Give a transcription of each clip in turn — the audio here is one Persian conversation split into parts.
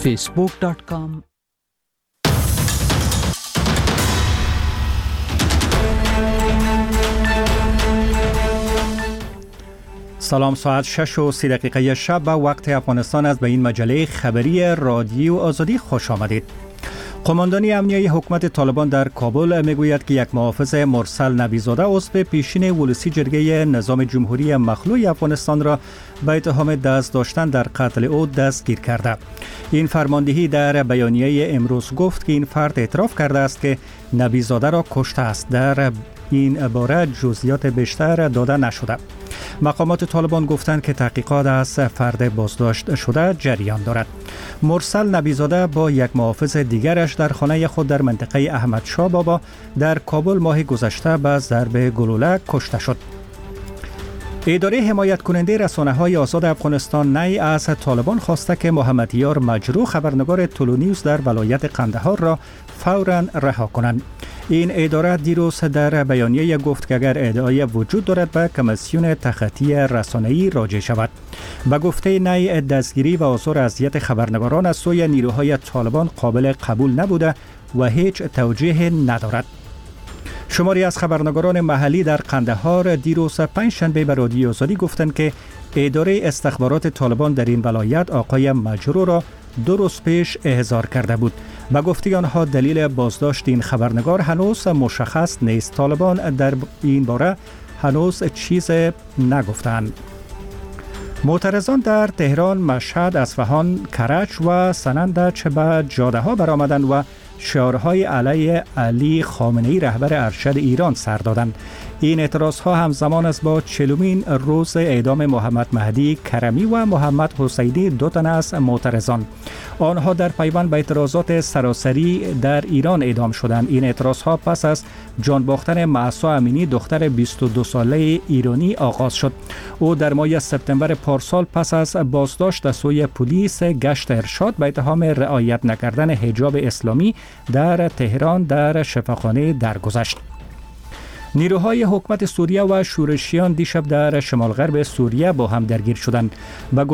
facebook.com. سلام، ساعت 6:30 شب به وقت افغانستان است. به این مجله خبری رادیو آزادی خوش آمدید. قماندانی امنیه حکومت طالبان در کابل میگوید که یک محافظ مرسل نبیزاده عضو پیشین ولسی جرگه نظام جمهوری مخلوع افغانستان را به اتهام دست داشتن در قتل او دستگیر کرده. این فرماندهی در بیانیه امروز گفت که این فرد اعتراف کرده است که نبیزاده را کشته است. در این باره جزئیات بیشتر داده نشده. مقامات طالبان گفتند که تحقیقات از فرد بازداشت شده جریان دارد. مرسل نبیزاده با یک محافظ دیگرش در خانه خود در منطقه احمدشاه بابا در کابل ماه گذشته به ضرب گلوله کشته شد. اداره حمایت کننده رسانه‌های آزاد افغانستان نی از طالبان خواسته که محمد یار مجروح خبرنگار تولونیوز در ولایت قندهار را فوراً رها کنند. این اداره دیروز در بیانیه گفت که اگر ادعای وجود دارد به کمیسیون تخطی رسانه‌ای راجع شود. به گفته نی دستگیری و آزار اذیت خبرنگاران از سوی نیروهای طالبان قابل قبول نبوده و هیچ توجیه ندارد. شماری از خبرنگاران محلی در قندهار دیروز پنجشنبه به رادیو آزادی گفتند که اداره استخبارات طالبان در این ولایت آقای مجروح را 2 روز پیش احضار کرده بود. به گفته آنها دلیل بازداشت این خبرنگار هنوز مشخص نیست. طالبان در این باره هنوز چیز نگفتند. معترضان در تهران، مشهد، اصفهان، کرج و سنندج به جاده ها برآمدند و شعارهای علیه علی خامنه‌ای رهبر ارشد ایران سر دادند. این اعتراض ها همزمان است با 40مین روز اعدام محمد مهدی کرمی و محمد حسینی، 2 تن از معترضان. آنها در پیوند به اعتراضات سراسری در ایران اعدام شدند. این اعتراض ها پس از جان باختن مهسا امینی دختر 22 ساله ایرانی آغاز شد. او در ماه سپتامبر پارسال پس از بازداشت از سوی پلیس گشت ارشاد به اتهام رعایت نکردن حجاب اسلامی در تهران در شفاخانه درگذشت. نیروهای حکومت سوریه و شورشیان دیشب در شمال غرب سوریه با هم درگیر شدند. به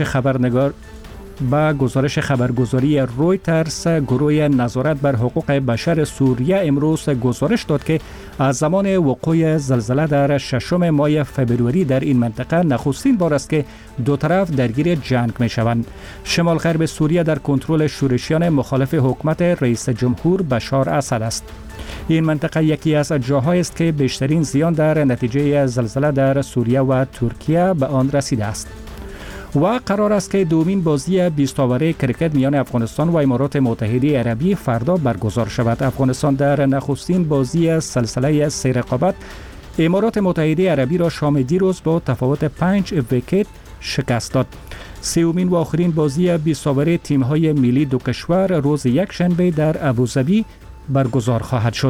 گزارش خبرگزاری رویترز، گروه نظارت بر حقوق بشر سوریه امروز گزارش داد که از زمان وقوع زلزله در 6 ماه فبروری در این منطقه نخستین بار است که دو طرف درگیر جنگ می شوند. شمال غرب سوریه در کنترل شورشیان مخالف حکومت رئیس جمهور بشار اسد است. این منطقه یکی از جاهایی است که بیشترین زیان در نتیجه زلزله در سوریه و ترکیه به آن رسیده است. و قرار است که دومین بازی 20 اوره کرکت میان افغانستان و امارات متحده عربی فردا برگزار شود. افغانستان در نخستین بازی سلسله 3 رقابت امارات متحده عربی را شام دیروز با تفاوت 5 ویکت شکست داد. سومین و آخرین بازی 20 اوره تیم‌های ملی دو کشور روز یکشنبه در ابوظبی برگزار خواهد شد.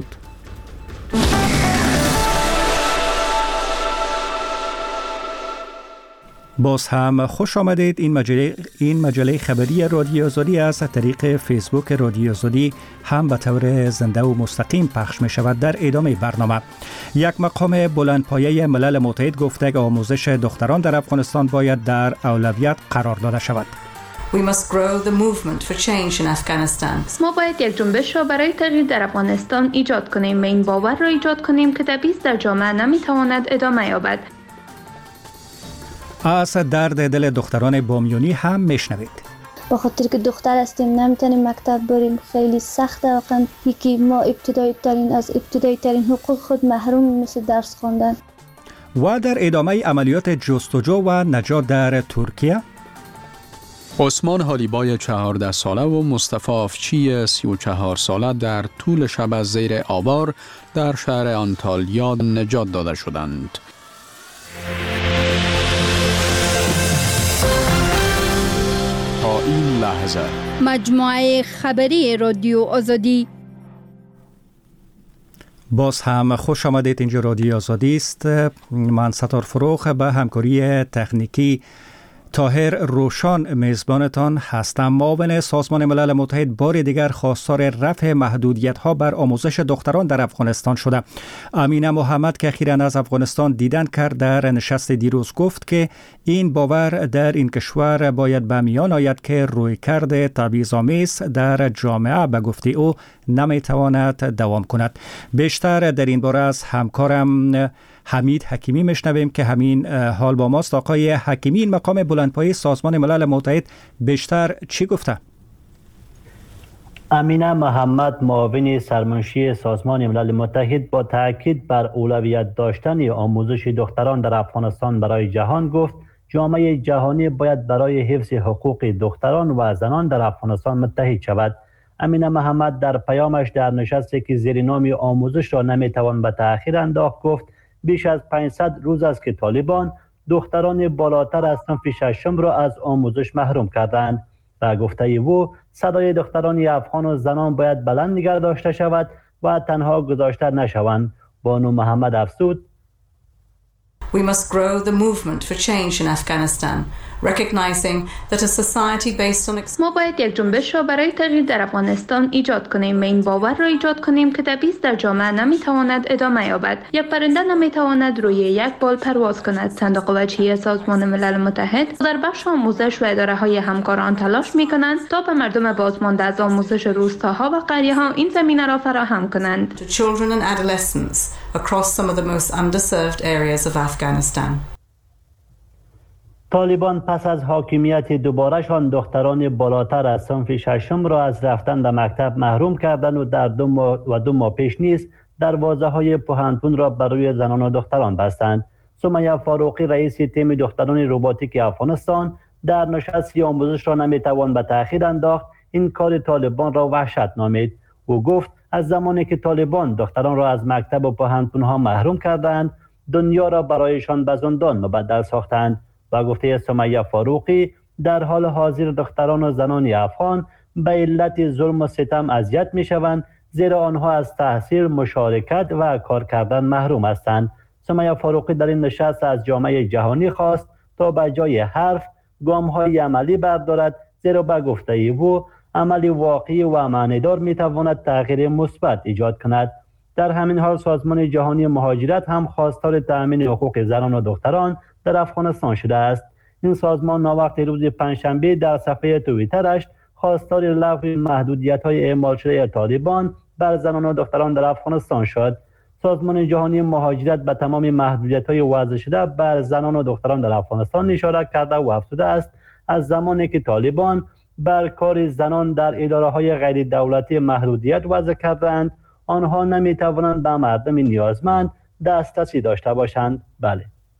باز هم خوش آمدید. این مجله خبری رادیو آزادی از طریق فیسبوک رادیو آزادی هم به طور زنده و مستقیم پخش می شود. در ادامه برنامه یک مقام بلندپایه ملل متحد گفته که آموزش دختران در افغانستان باید در اولویت قرار داده شود. We must grow the movement for change in Afghanistan. ما باید یک جنبش را برای تغییر در افغانستان ایجاد کنیم و این باور را ایجاد کنیم که تبعیض در جامعه نمیتواند ادامه یابد. از درد دل دختران بامیونی هم میشنوید. با خاطر که دختر هستیم نمیتونیم مکتب بریم، خیلی سخته. واقعا یکی ما از ابتدایی ترین حقوق خود محروم، مثل درس خواندن. و در ادامه عملیات جستجو و نجات در ترکیه، عثمان حالیبای 14 ساله و مصطفی افچی 34 ساله در طول شب از زیر آوار در شهر آنتالیا نجات داده شدند. تا این لحظه مجموعه خبری رادیو آزادی. باز هم خوش آمدید. اینجا رادیو آزادی است. من ستار فروخ به همکاری تکنیکی طاهر روشان میزبانتان هستم. معاون سازمان ملل متحد بار دیگر خواستار رفع محدودیت‌ها بر آموزش دختران در افغانستان شده. امینه محمد که اخیراً از افغانستان دیدن کرد در نشست دیروز گفت که این باور در این کشور باید به میان آید که رویکرد تبعیض‌آمیز در جامعه به گفته او نمیتواند دوام کند. بیشتر در این باره از همکارم حمید حکیمی میشنویم که همین حال با ماست. آقای حکیمی، این مقام بلندپایه سازمان ملل متحد بیشتر چی گفته؟ امینه محمد معاون سرمنشی سازمان ملل متحد با تاکید بر اولویت داشتن آموزش دختران در افغانستان برای جهان گفت جامعه جهانی باید برای حفظ حقوق دختران و زنان در افغانستان متحد شود. امینه محمد در پیامش در نشستی که زیر نام آموزش را نمیتوان به تأخیر انداخت گفت بیش از 500 روز است که طالبان دختران بالاتر از صنف ششم را از آموزش محروم کردند. و گفته او صدای دختران افغان و زنان باید بلند نگه داشته شود و تنها گذاشته نشوند. بانو محمد افزود: We must grow the movement for change in Afghanistan, recognizing that a society based on ما باید یک جنبش را برای تغییر در افغانستان ایجاد کنیم و این باور را ایجاد کنیم که تبعیض در جامعه نمیتواند ادامه یابد. یک پرنده نمیتواند روی یک بال پرواز کند. صندوق وجهی سازمان ملل متحد در بخش آموزش و اداره های همکاران تلاش میکنند تا به مردم بازمانده از آموزش روستاها و قریه ها این زمینه را فراهم کنند. to children and adolescents across some of the most underserved areas of Afghanistan. طالبان پس از حاکمیت دوبارهشان دختران بالاتر از صنف ششم را از رفتن به مکتب محروم کردند و در دو ماه پیش نیز دروازه‌های پوهنتون را بر روی زنان و دختران بستند. سمیه فاروقی رئیس تیم دختران روباتیک افغانستان در نشست آموزش را نمیتوان به تأخیر انداخت این کار طالبان را وحشت نامید. او گفت از زمانی که طالبان دختران را از مکتب و پوهنتون ها محروم کردند دنیا را برایشان به زندان مبدل ساختند. و گفته سمیه فاروقی در حال حاضر دختران و زنان افغان به علت ظلم و ستم اذیت می شوند زیرا آنها از تحصیل، مشارکت و کار کردن محروم هستند. سمیه فاروقی در این نشست از جامعه جهانی خواست تا به جای حرف گام‌های عملی بردارد زیرا به گفته او عملی واقعی و معنیدار می تواند تغییر مثبت ایجاد کند. در همین حال سازمان جهانی مهاجرت هم خواستار تأمین حقوق زنان و دختران در افغانستان شده است. این سازمان ناوقت روز پنجشنبه در صفحه توییترش خواستار لغو محدودیت‌های اعمال شده طالبان بر زنان و دختران در افغانستان شد. سازمان جهانی مهاجرت به تمام محدودیت‌های وضع شده بر زنان و دختران در افغانستان اشاره کرده و افزوده است از زمانی که طالبان بر کار زنان در اداره‌های غیر دولتی محدودیت وضع کردند آنها نمی‌توانند به مردم نیازمند دسترسی داشته باشند. بله.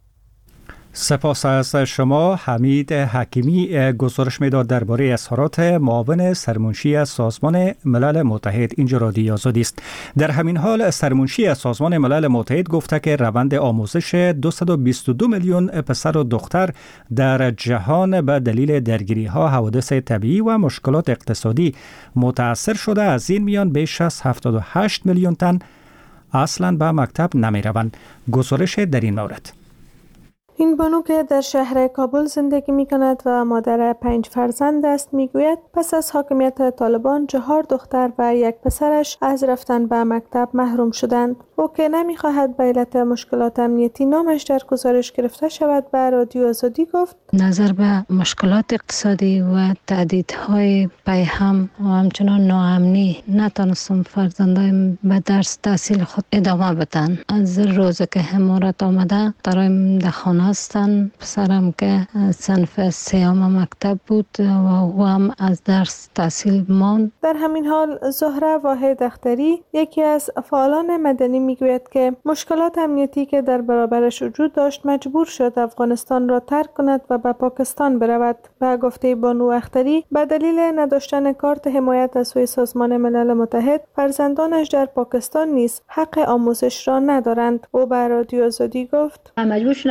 سپاس از شما. حمید حکیمی گزارش میداد درباره اظهارات معاون سرمنشی سازمان ملل متحد. اینجا رادیو آزادی است. در همین حال سرمنشی سازمان ملل متحد گفته که روند آموزش 222 میلیون پسر و دختر در جهان به دلیل درگیری ها، حوادث طبیعی و مشکلات اقتصادی متاثر شده. از این میان بیش از 78 میلیون تن اصلا به مکتب نمی روند. گزارش در این مورد. این بانو که در شهر کابل زندگی می کند و مادر 5 فرزند است می گوید پس از حاکمیت طالبان 4 دختر و 1 پسرش از رفتن به مکتب محروم شدند. او که نمی خواهد به علت مشکلات امنیتی نامش در گزارش گرفته شود به رادیو آزادی گفت نظر به مشکلات اقتصادی و تهدیدهای پی هم و همچنان ناامنی نتونستم فرزندایم به درس تحصیل خود ادامه بدن. از روزی که حمایت آمده داریم در خانه هستن. پسرم که صنف 3 مکتب بود و او هم از درس تحصیل ماند. در همین حال زهره واحد اختری یکی از فعالان مدنی میگوید که مشکلات امنیتی که در برابرش وجود داشت مجبور شد افغانستان را ترک کند و به پاکستان برود. به گفته بانو اختری به دلیل نداشتن کارت حمایت از سوی سازمان ملل متحد فرزندانش در پاکستان نیز حق آموزش را ندارند. او به رادیو آزادی گفت مجبور شدم که وطن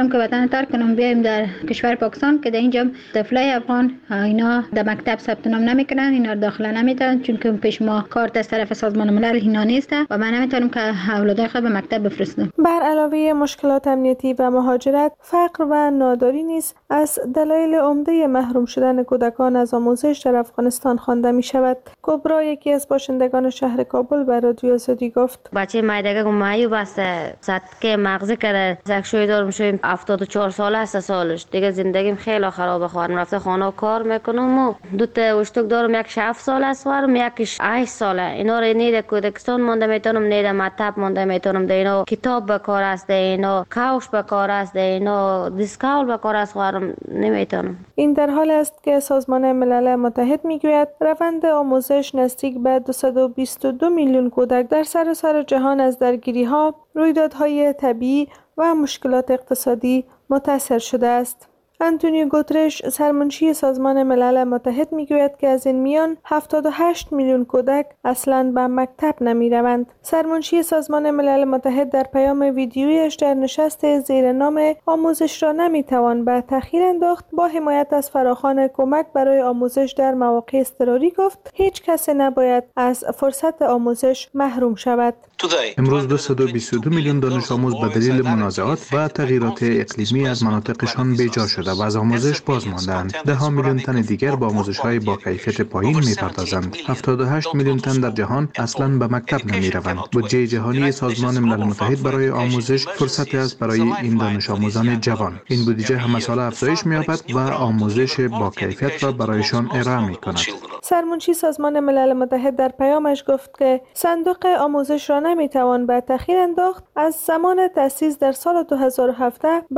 افغانستان ترک کنم بیایم در کشور پاکستان که در اینجا طفلای افغان اینا در مکتب ثبت نام نمیکنن، اینا داخل نمیتونن چون که پیش ما کارت از طرف سازمان ملل اینا نیست و من نمیتونم که اولادای خود به مکتب بفرستم. بر علاوه مشکلات امنیتی و مهاجرت، فقر و ناداری نیز از دلایل عمده محروم شدن کودکان از آموزش در افغانستان خوانده می شود. کبرا، یکی از باشندگان شهر کابل، به رادیو آزادی گفت: بچه مایدگه مایو بسته سطح مغزی کرده، زکشوی دارم شویم 74 ساله است سالش دیگه، زندگیم خیلی خرابه. خواهرم رفته خانه کار میکنم و دو تا اشتک دارم، یکش 7 ساله است خواهرم، یکش 8 ساله. اینا رو نیده کودکستان مونده میتونم، نیده مطب مونده میتونم، ده اینا کتاب بکار است، ده اینا کاوش بکار است، ده اینا دیسکاول بکار است خواهرم، نمیتونم. این در حال است که سازمان ملل متحد میگوید روند آموزش نزدیک به 222 میلیون کودک در سراسر جهان از درگیری‌ها، رویدادهای طبیعی و مشکلات اقتصادی متاثر شده است. آنتونیو گوترش، سرمنشی سازمان ملل متحد، میگوید که از این میان 78 میلیون کودک اصلاً به مکتب نمیروند. سرمنشی سازمان ملل متحد در پیام ویدیویش در نشست زیر نام آموزش را نمیتوان به تأخیر انداخت با حمایت از فراخوان کمک برای آموزش در مواقع اضطراری گفت هیچ کس نباید از فرصت آموزش محروم شود. امروز 222 میلیون دانش آموز به دلیل منازعات و تغییرات اقلیمی از مناطقشان بیجا شده و از آموزش باز ماندند. 10 میلیون تن دیگر با آموزش‌های با کیفیت پایین می‌پردازند. 78 میلیون تن در جهان اصلاً به مکتب نمی‌روند. بودجه جهانی سازمان ملل متحد برای آموزش فرصتی است برای این دانش آموزان جوان. این بودجه همه ساله افزایش می‌یابد و آموزش با کیفیت را برایشان ارائه می‌کند. سرمنشی سازمان ملل متحد در پیامش گفت که صندوق آموزش را نمی‌توان به تأخیر انداخت. از زمان تأسیس در سال 2017 به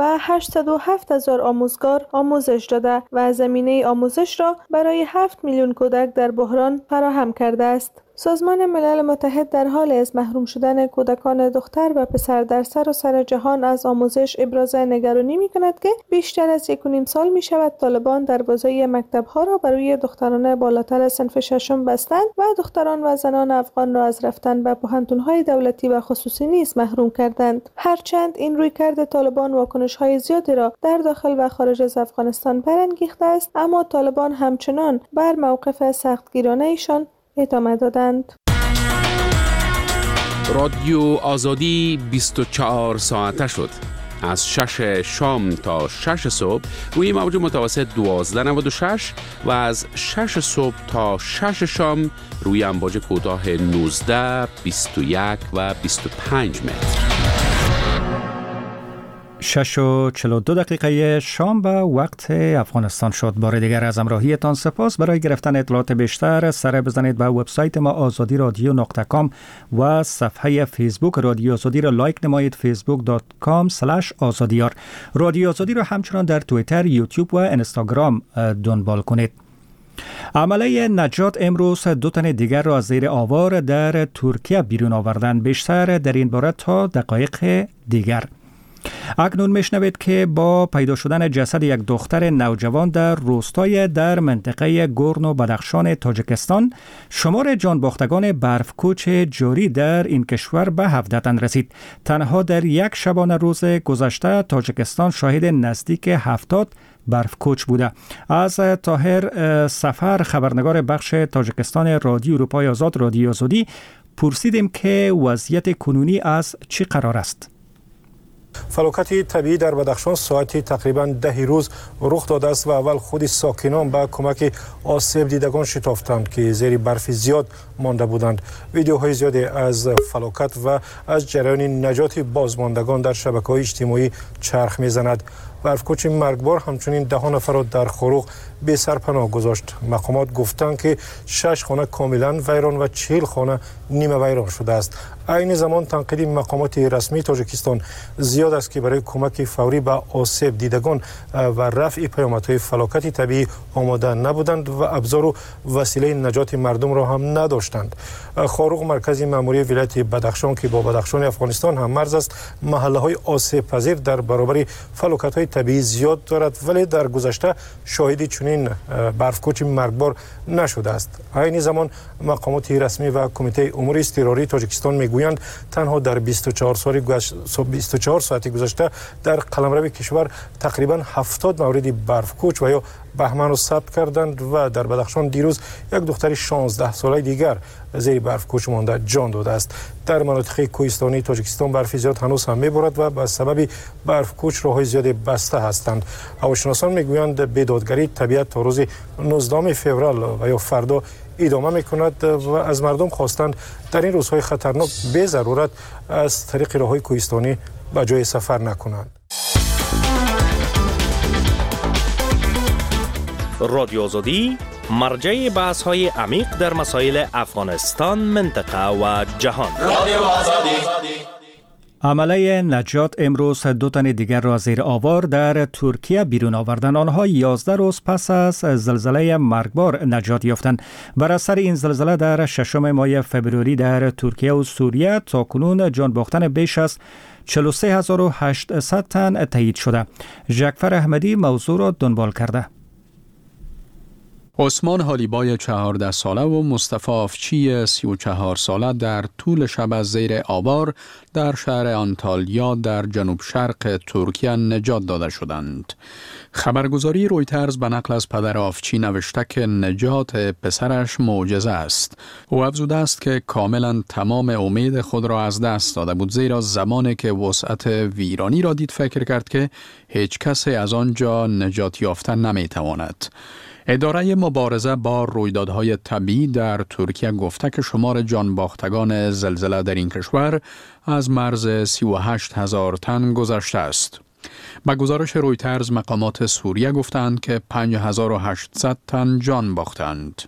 807,000 آموزگار آموزش داده و زمینه آموزش را برای 7 میلیون کودک در بحران فراهم کرده است. سازمان ملل متحد در حال از محروم شدن کودکان دختر و پسر در سراسر جهان از آموزش ابراز نگرانی می‌کند که بیشتر از 1.5 سال می‌شود طالبان دروازه مکتب‌ها را برای دختران بالاتر از صنف ششم بستند و دختران و زنان افغان را از رفتن به پوهنتون‌های دولتی و خصوصی نیز محروم کردند. هرچند این رویکرد طالبان واکنش‌های زیادی را در داخل و خارج از افغانستان برانگیخته است، اما طالبان همچنان بر موقف سختگیرانه ایشان ادامه دادند. رادیو آزادی 24 ساعته شد. از 6 شام تا 6 صبح روی موج متوسط 1296 و از 6 صبح تا 6 شام روی امواج کوتاه 19، 21 و 25 متر. 6:42 شام به وقت افغانستان شد. بار دیگر از همراهیتان سپاس. برای گرفتن اطلاعات بیشتر سر بزنید به وبسایت ما azadiradyo.com و صفحه فیسبوک رادیو آزادی را لایک نمایید، facebook.com/azadiyar. رادیو آزادی را همچنان در توییتر، یوتیوب و اینستاگرام دنبال کنید. عمله نجات امروز 2 تن دیگر را از زیر آوار در ترکیه بیرون آوردند. بیشتر در این باره تا دقایق دیگر. اکنون میشنوید که با پیدا شدن جسد یک دختر نوجوان در روستای در منطقه گورن و بدخشان تاجیکستان، شمار جانباختگان برفکوچ جاری در این کشور به 17 تن رسید. تنها در یک شبانه روز گذشته تاجیکستان شاهد نزدیک 70 برفکوچ بوده. از طاهر سفر، خبرنگار بخش تاجیکستان رادیو اروپای آزاد رادیو آزادی، پرسیدیم که وضعیت کنونی از چی قرار است. فلاکت طبیعی در بدخشان ساعتی تقریبا 10 روز رخ داده است و اول خود ساکنان با کمک آسیب دیدگان شتافتند که زیر برف زیاد مانده بودند. ویدیوهای زیادی از فلاکت و از جریان نجات بازماندگان در شبکه‌های اجتماعی چرخ می‌زند. برفکوچ مرگبار همچنین 10 نفر را در خروق به سرپناه گذاشت. مقامات گفتند که 6 خانه کاملا ویران و 40 خانه نیمه ویران شده است. عین زمان تنقید مقامات رسمی تاجیکستان زیاد است که برای کمک فوری به آسیب دیدگان و رفع پیامدهای فلاکت طبیعی آماده نبودند و ابزار و وسیله نجات مردم را هم نداشتند. خاروق، مرکز مأموری ولایت بدخشان که با بدخشان افغانستان هم مرز است، محله‌های آسیب پذیر در برابر فلاکت‌های طبیعی زیاد دارد، ولی در گذشته شاهدی چنین برفکوچ مرگبار نشده است. عین زمان مقامات رسمی و کمیته امور اضطراری تاجیکستان میگویند تنها در 24 ساعت گذشته در قلمرو کشور تقریبا 70 مورد برفکوچ و یا بهمن را ثبت کردند و در بدخشان دیروز یک دختر 16 ساله دیگر زیر برفکوچ مانده جان داده است. در مناطق کوهستانی تاجیکستان برف زیاد هنوز هم میبارد و به سبب برفکوچ راههای زیاد بسته هستند. هواشناسان میگویند بیدادگری طبیعت تا روز 19 فوریه و یا فردا ادامه میکند و از مردم خواستند در این روزهای خطرناک به ضرورت از طریق راههای کوهستانی به جای سفر نکنند. رادیو آزادی مرجع بحث های عمیق در مسائل افغانستان، منطقه و جهان. عمله نجات امروز 2 تن دیگر را زیر آوار در ترکیه بیرون آوردند. آنها 11 روز پس از زلزله مرگبار نجات یافتند. بر اثر این زلزله در 6 ماه فوریه در ترکیه و سوریه تاکنون جان باختن بیش از 43800 تن تایید شده. جعفر احمدی موضوع را دنبال کرده. عثمان حالیبای 14 ساله و مصطفی آفچی 34 ساله در طول شب از زیر آوار در شهر آنتالیا در جنوب شرق ترکیه نجات داده شدند. خبرگزاری رویترز به نقل از پدر آفچی نوشته که نجات پسرش معجزه است. او افزوده است که کاملا تمام امید خود را از دست داده بود، زیرا زمانی که وسعت ویرانی را دید فکر کرد که هیچ کسی از آنجا نجات یافتن نمیتواند. اداره مبارزه با رویدادهای طبیعی در ترکیه گفته که شمار جان باختگان زلزله در این کشور از مرز 38,000 تن گذشته است. با گزارش رویترز مقامات سوریه گفتند که 5800 تن جان باختند.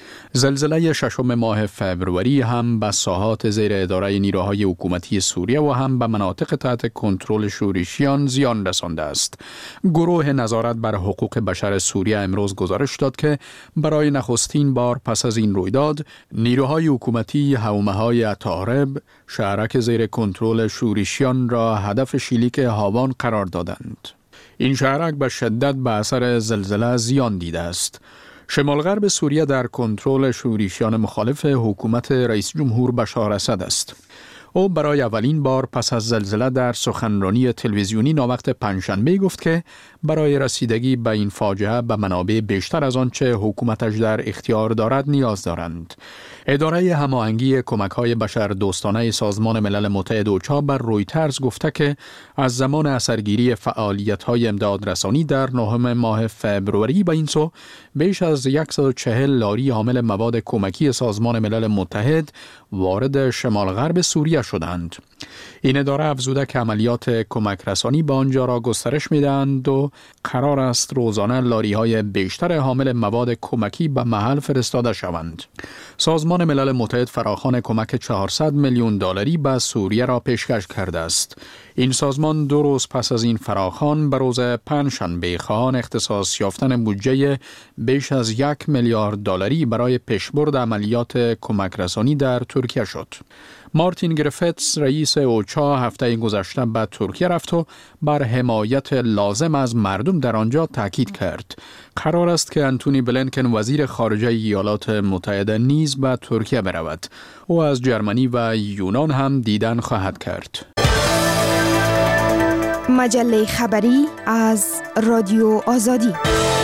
زلزله 6 ماه فوریه هم به ساحات زیر اداره نیروهای حکومتی سوریه و هم به مناطق تحت کنترل شورشیان زیان رسانده است. گروه نظارت بر حقوق بشر سوریه امروز گزارش داد که برای نخستین بار پس از این رویداد نیروهای حکومتی حومه‌های طارب شهرک زیر کنترل شورشیان را هدف شلیک هاوان قرار دادند. این شهرک به شدت به اثر زلزله زیان دیده است. شمال غرب سوریه در کنترل شورشیان مخالف حکومت رئیس جمهور بشار اسد است. او برای اولین بار پس از زلزله در سخنرانی تلویزیونی ناوقت پنجشنبه گفت که برای رسیدگی به این فاجعه به منابع بیشتر از آنچه حکومتش در اختیار دارد نیاز دارند. اداره هماهنگی کمک‌های بشردوستانه سازمان ملل متحد اوچا بر رویترز گفته که از زمان اثرگیری فعالیت‌های امدادرسانی در 9 ماه فوریه به این سو بیش از 140 لاری حامل مواد کمکی سازمان ملل متحد وارد شمال غرب سوریه شدند. این اداره افزوده که عملیات کمک رسانی به آنجا را گسترش می‌دهند و قرار است روزانه لاری‌های بیشتر حامل مواد کمکی به محل فرستاده شوند. سازمان ملل متحد فراخوان کمک 400 میلیون دلاری به سوریه را پیشکش کرده است. این سازمان 2 روز پس از این فراخوان به روز پنجشنبه خواهان اختصاص یافتن بودجه بیش از 1 میلیارد دلاری برای پیشبرد عملیات کمک رسانی در ترکیه شد. مارتین گریفتس رئیس اوچا هفته گذشته به ترکیه رفت و بر حمایت لازم از مردم در آنجا تاکید کرد. قرار است که انتونی بلینکن وزیر خارجه ایالات متحده نیز به ترکیه برود. او از جرمنی و یونان هم دیدن خواهد کرد. مجله خبری از رادیو آزادی.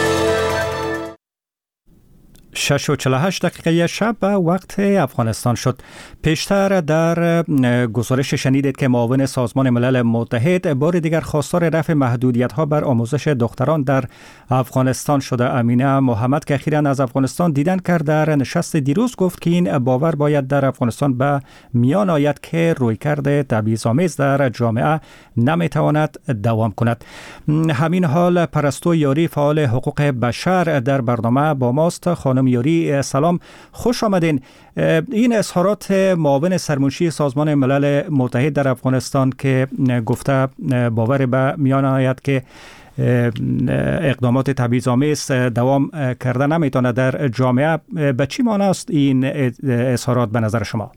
6:48 شب به وقت افغانستان شد. پیشتر در گزارش شنیدید که معاون سازمان ملل متحد بار دیگر خواستار رفع محدودیت‌ها بر آموزش دختران در افغانستان شده. امینه محمد که اخیراً از افغانستان دیدن کرد در نشست دیروز گفت که این باور باید در افغانستان به میان آید که رویکرد تبعیض‌آمیز در جامعه نمیتواند دوام کند. همین حال پرستو یاری فعال حقوق بشر در برنامه با ماست. خانم یاری سلام، خوش آمدین. این اظهارات معاون سرمنشی سازمان ملل متحد در افغانستان که گفته باور به میان آید که اقدامات تبعیض‌آمیز دوام کرده نمیتونه در جامعه، به چی معنی است این اظهارات به نظر شما؟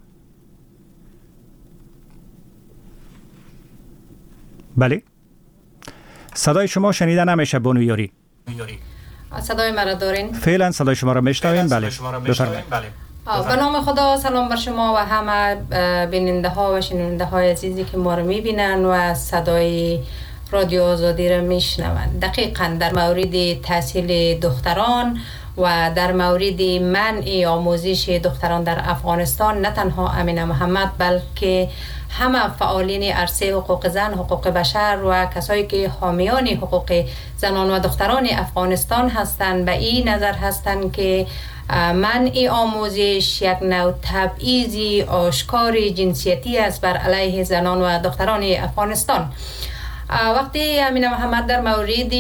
بله صدای شما شنیده نمیشه بانو یاری. صدای مرا دارین؟ فعلا صدای شما را میشنویم. بله بفرمایید. به نام خدا، سلام بر شما و همه بیننده ها و شنونده های عزیزی که ما رو میبینن و صدای رادیو آزادی را میشنوند. دقیقاً در مورد تحصیل دختران و در مورد منع آموزش دختران در افغانستان، نه تنها امینه محمد بلکه همه فعالین عرصه حقوق زن، حقوق بشر و کسایی که حامیان حقوق زنان و دختران افغانستان هستند به این نظر هستند که منع آموزش یک نوع تبعیض آشکار جنسیتی است بر علیه زنان و دختران افغانستان. وقتی امینه محمد در مورد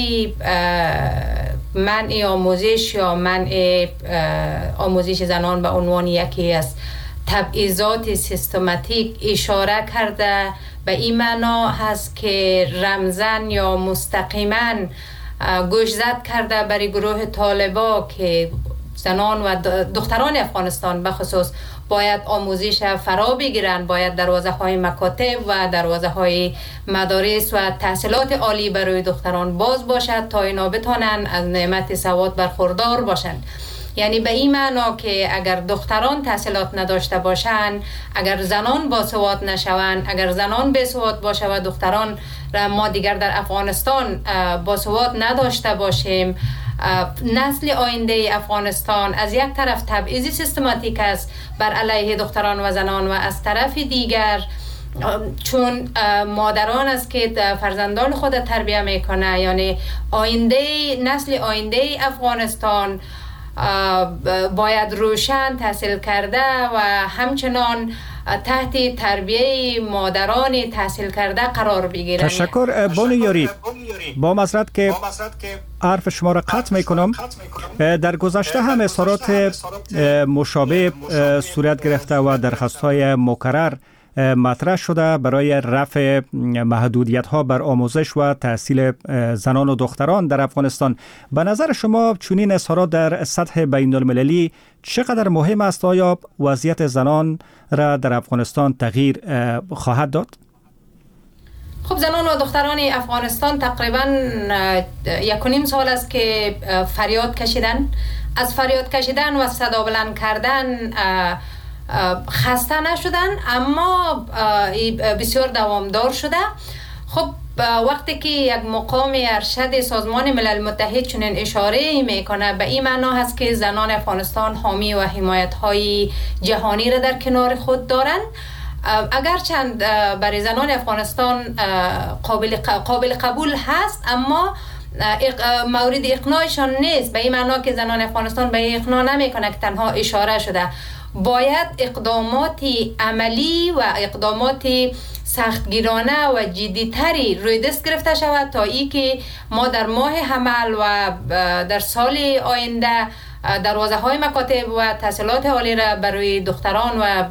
منع آموزش یا منع آموزش زنان به عنوان یکی از تبعیضات سیستماتیک اشاره کرده، به این معنا هست که رمزن یا مستقیما گوشزد کرده برای گروه طالبا که زنان و دختران افغانستان به خصوص باید آموزش فرا بگیرن، باید دروازه های مکاتب و دروازه های مدارس و تحصیلات عالی برای دختران باز باشد تا اینا بتونن از نعمت سواد برخوردار باشند. یعنی به این معنا که اگر دختران تحصیلات نداشته باشند، اگر زنان باسواد نشوند، اگر زنان بیسواد باشه و دختران را ما دیگر در افغانستان باسواد نداشته باشیم، نسل آینده افغانستان از یک طرف تبعیض سیستماتیک است بر علیه دختران و زنان و از طرف دیگر چون مادران است که فرزندان خود تربیه میکنه، یعنی نسل آینده افغانستان باید روشن تحصیل کرده و همچنان تحت تربیه مادران تحصیل کرده قرار بگیرند. تشکر بانو یاری. با معذرت که حرف شما را قطع میکنم. در گذشته هم اظهارات مشابه صورت گرفته و درخواست‌های مکرر مطرح شده برای رفع محدودیت‌ها بر آموزش و تحصیل زنان و دختران در افغانستان. به نظر شما چنین اظهارات در سطح بین‌المللی چقدر مهم است؟ آیا وضعیت زنان را در افغانستان تغییر خواهد داد؟ خب زنان و دختران افغانستان تقریباً 1.5 سال است که فریاد کشیدن. از فریاد کشیدن و صدا بلند کردن خسته نشدن، اما بسیار دوامدار شده. خب وقتی که یک مقام ارشد سازمان ملل متحد چنین اشاره میکنه، به این معنا هست که زنان افغانستان حامی و حمایت های جهانی را در کنار خود دارند. اگرچند برای زنان افغانستان قابل قبول هست، اما مورد اقناعشان نیست. به این معنا که زنان افغانستان به اقناع نمیکنه که تنها اشاره شده. باید اقدامات عملی و اقدامات سختگیرانه و جدیتری روی دست گرفته شود تا ای که ما در ماه حمل و در سال آینده دروازه های مکاتب و تحصیلات عالی را برای دختران و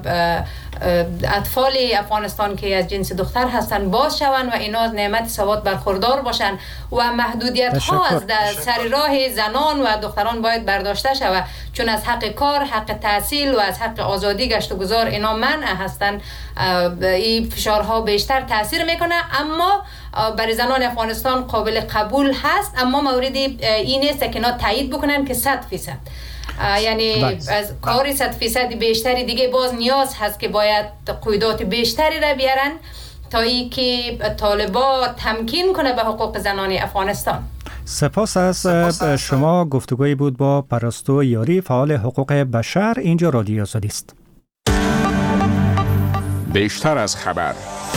اطفال افغانستان که از جنس دختر هستند باز شوند و اینا از نعمت سواد برخوردار باشند و محدودیت ها از سر راه زنان و دختران باید برداشته شود، چون از حق کار، حق تحصیل و از حق آزادی گشت و گذار اینا منع هستند. این فشارها بیشتر تاثیر میکنه، اما برای زنان افغانستان قابل قبول هست، اما مورد این است که اینا تایید بکنن که 100%. یعنی از کار 100% بیشتری دیگه باز نیاز هست که باید قیودات بیشتری را بیارن تا ای که طالبا تمکین کنه به حقوق زنان افغانستان. سپاس از شما. گفتگویی بود با پرستو یاری، فعال حقوق بشر. اینجا رادیو آزادی است. بیشتر از خبر.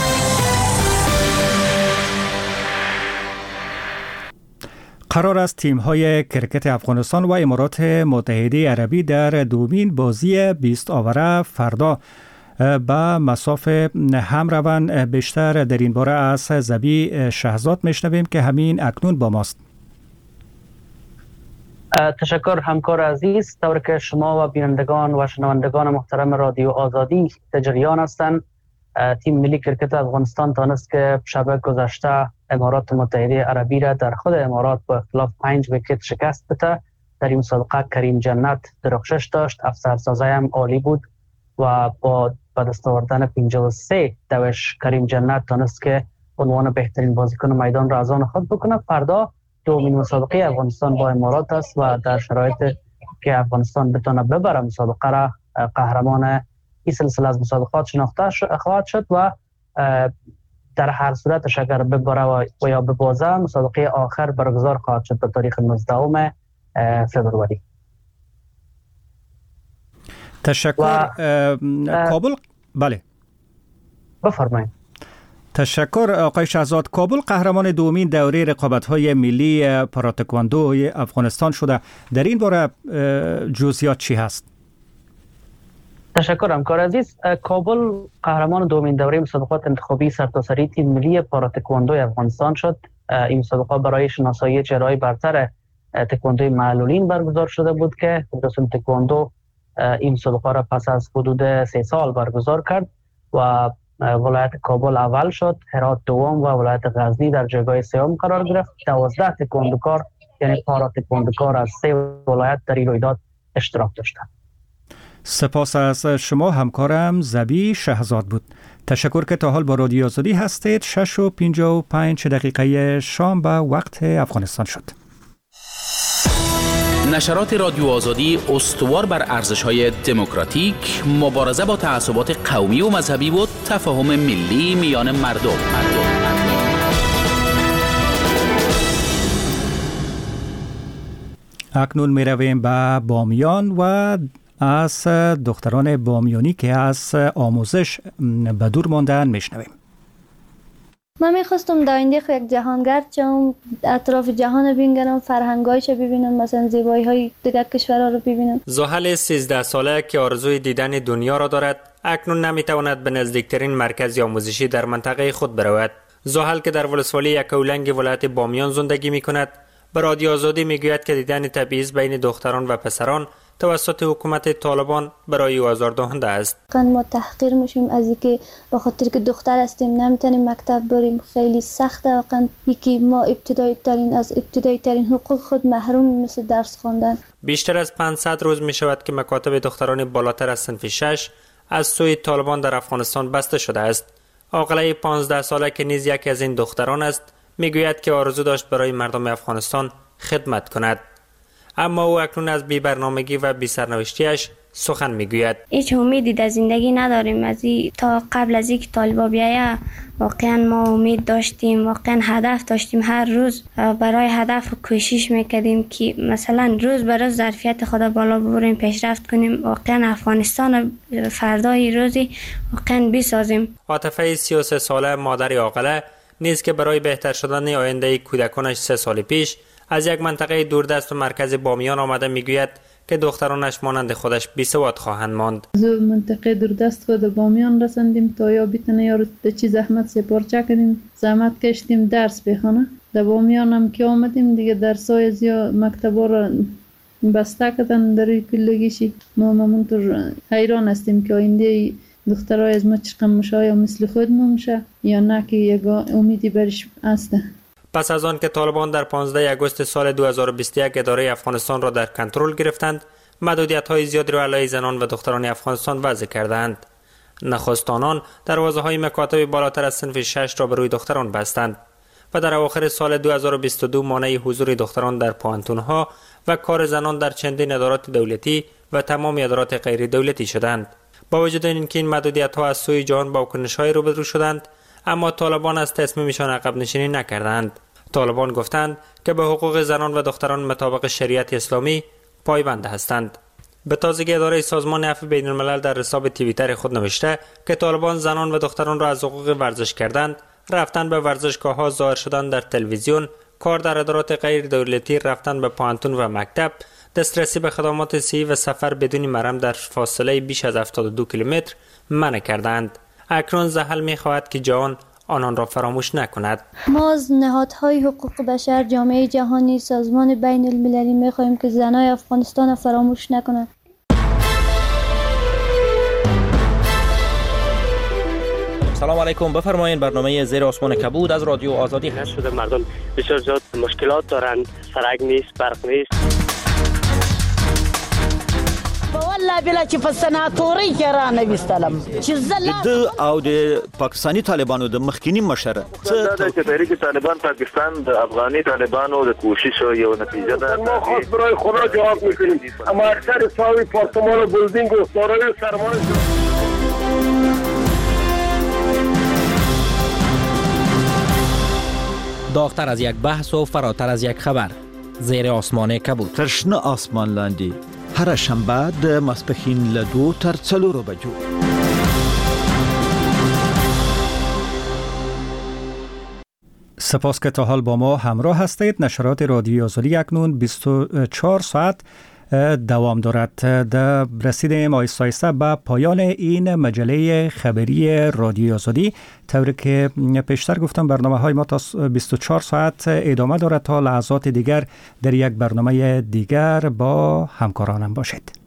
قرار است تیم‌های کرکت افغانستان و امارات متحده عربی در دومین بازی 20 آوره فردا به مصاف هم روند. بیشتر در این باره از زبی شهزاد میشنویم که همین اکنون با ماست. تشکر همکار عزیز. طور که شما و بینندگان و شنوندگان محترم رادیو آزادی در جریان هستند، تیم ملی کرکت افغانستان تانست که شب گذشته امارات متحده عربی را در خود امارات با اختلاف 5 ویکت شکست بده. در این مسابقه کریم جنت درخشش داشت، افسرسازی هم عالی بود و با دست آوردن 53 دوش کریم جنت تانست که عنوان بهترین بازیکن میدان را از آن خود بکنه. فردا دومین مسابقه افغانستان با امارات است و در شرایط که افغانستان بتونه ببره مسابقه را قهرمان این سلسله از مسابقات شناخته خواهد شد و در هر صورت اگر ببره و یا ببازه مسابقه آخر برگزار خواهد شد به تاریخ 19 فوریه. تشکر. کابل. بله بفرمایید. تشکر آقای شهزاد. کابل قهرمان دومین دوره رقابت‌های ملی پاراتکواندو افغانستان شده. در این باره جزئیات چی هست؟ تشکر همکار عزیز. کابل قهرمان دومین دوره مسابقات انتخابی سرتاسری تیم ملی پاراتکواندو افغانستان شد. این مسابقه برای شناسایی چهره‌های برتر تکواندوی معلولین برگزار شده بود که فدراسیون تکواندو این مسابقه را پس از حدود 3 سال برگزار کرد و ولایت کابل اول شد، هرات دوم و ولایت غزنی در جایگاه سوم قرار گرفت. 12 تکواندوکار یعنی پارا تکواندوکار از 3 ولایت در این رویداد اشتراک داشتند. سپاس از شما همکارم زبی شهزاد بود. تشکر که تا حال با رادیو آزادی هستید. 6:55 شام به وقت افغانستان شد. نشرات رادیو آزادی استوار بر ارزش‌های دموکراتیک، مبارزه با تعصبات قومی و مذهبی و تفاهم ملی میان مردم. اکنون می رویم به بامیان و از دختران بامیانی که از آموزش به دور ماندن میشنویم. من میخواستم در آینده یک جهانگرد شم، اطراف جهان ببینم، فرهنگایش ببینم، مثلا زیبایی های دیگر کشورها رو ببینم. زحل 13 ساله که آرزوی دیدن دنیا را دارد، اکنون نمیتواند به نزدیکترین مرکز آموزشی در منطقه خود برود. زحل که در ولسوالی یکاولنگ ولایت بامیان زندگی میکند، به رادیو آزادی میگوید که دیدن تبعیض بین دختران و پسران توسط حکومت طالبان برای او آزاردهنده است. ما تحقیر میشیم از اینکه به خاطر که دختر هستیم نمیتونیم مکتب بریم. خیلی سخته واقعا یکی ما ابتدایی ترین حقوق خود محروم مثل درس خواندن. بیشتر از 500 روز می شود که مکاتب دختران بالاتر از صنف 6 از سوی طالبان در افغانستان بسته شده است. عاقله 15 ساله که نیز یکی از این دختران است میگوید که آرزو داشت برای مردم افغانستان خدمت کند، اما او اکنون از بی برنامگی و بی سرنوشتیش سخن میگوید. هیچ امیدی در زندگی نداریم. از تا قبل از اینکه طالبا بیاید واقعا ما امید داشتیم، واقعا هدف داشتیم. هر روز برای هدف کوشش میکردیم که مثلا روز به روز ظرفیت خود بالا ببریم، پیشرفت کنیم، واقعا افغانستان فردای روزی واقعا بسازیم. عاطفه 33 ساله مادر عاقله نیز که برای بهتر شدن آینده کودکانش 3 سال پیش از یک منطقه دوردست و مرکز بامیان آمده میگوید که دخترانش مانند خودش بی‌سواد خواهند ماند. از منطقه دوردست خود بامیان رسیدیم تا یا بتونه یارو به چی زحمت سپارچه کردیم، زحمت کشیدیم درس بخونه. در بامیان هم که آمدیم دیگه درسای زیا مکتبا را بسته کردن در پیلگیشی. ما همونطور حیران هستیم که آینده دخترای از ما چقدر میشه، یا مثل خود ما میشه یا نه که یک امیدی برش هست. پس از آن که طالبان در 15 آگوست سال 2021 اداره افغانستان را در کنترل گرفتند، محدودیت‌های زیادی را علیه زنان و دختران افغانستان وضع کردند. نخست آنان دروازه‌های مکاتب بالاتر از صنف 6 را به روی دختران بستند و در اواخر سال 2022 مانع حضور دختران در پوانتون‌ها و کار زنان در چندین ادارات دولتی و تمام ادارات غیر دولتی شدند. با وجود اینکه این محدودیت‌ها از سوی جهان با واکنش‌های روبرو شدند، اما طالبان از تصمیمشان عقب نشینی نکردند. طالبان گفتند که به حقوق زنان و دختران مطابق شریعت اسلامی پایبند هستند. به تازگی اداره سازمان عفو بین الملل در حساب توییتر خود نوشته که طالبان زنان و دختران را از حقوق ورزش کردند، رفتن به ورزشگاه‌ها، ظاهر شدن در تلویزیون، کار در ادارات غیر دولتی، رفتن به پانتون و مکتب، دسترسی به خدمات صحی و سفر بدون محرم در فاصله بیش از 72 کیلومتر منع کردند. اکنون زحل می‌خواهد که جهان آنان را فراموش نکند. ما از نهادهای حقوق بشر، جامعه جهانی، سازمان بین المللی می‌خواهیم که زنای افغانستان را فراموش نکنند. سلام علیکم، بفرمایید. برنامه زیر آسمان کبود از رادیو آزادی هست. شده مردم بسیار زیاد مشکلات دارند، سرک نیست، برق نیست. والله بلا چې په سناتوري کې را نویستلم چې د او د پاکستاني طالبانو د مخکینی مشر څه د تحریک طالبان پاکستان د افغاني طالبانو د کوشش یو نتیجه ده. ما خاص برای خدا جواب میکنیم اما اکثر ساوی پارتمان و بلدینگ و دارای سرمایه داغتر از یک بحث و فراتر از یک خبر زیر آسمان کبود ترشنه آسمان لاندی هر شنبه د ماسپښین له 2 تر 4 بجو. سپاس که تا حال با ما همراه هستید. نشرات رادیو آزادی اکنون 24 ساعت دوام دارد. در رسیدیم آیسته به پایان این مجله خبری رادیو آزادی. طوری که پیشتر گفتم برنامه های ما تا 24 ساعت ادامه دارد. تا لحظات دیگر در یک برنامه دیگر با همکارانم باشید.